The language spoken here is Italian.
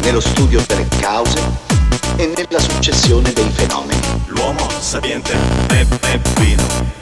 nello studio delle cause e nella successione dei fenomeni. L'uomo sapiente è vino.